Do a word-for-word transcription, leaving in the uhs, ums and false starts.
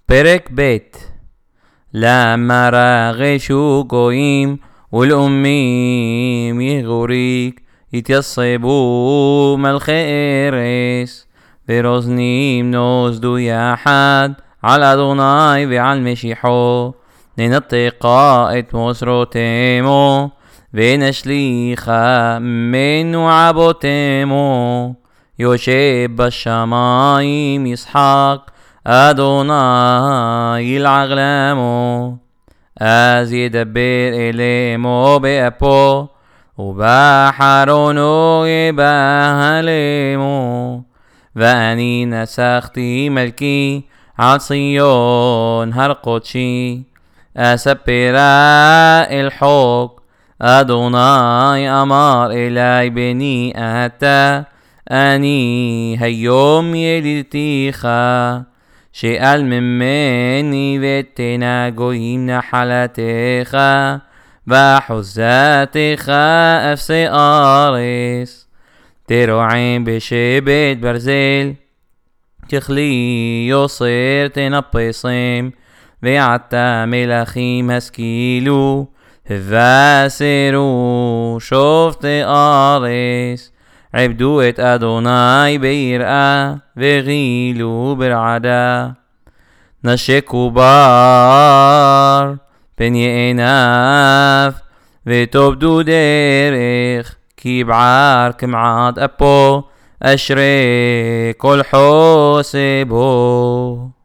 פרק ב' למה רגשו גויים ולאומים יגוריק התייסבו מלכי ארץ ורוזנים נוסדו יחד על אדוני ועל משיחו ננתקה את מוסרותמו ונשליחה ממנו עבותמו יושב בשמיים ישחק אדוני ילעג למו אז ידבר אלמו באפו ובחרונו יבהלמו ואני נסחתי מלכי על ציון הר קודשי אספרה אל חוק אדוני אמר אלי בני אתה אני היום ילידתיך שאל ממני ותנה גויים נחלתך ואחוזתך אפסי ארץ תרועם בשבט ברזל ככלי יוסר תנפסם ועתה מלכים השכילו ובשרו שופטי ארץ עבדו את אדוני ביראה וגילו ברעדה נשקו בר פן יענף ותאבדו דרך כי בער כמעט אפו אשרי כל חוסבו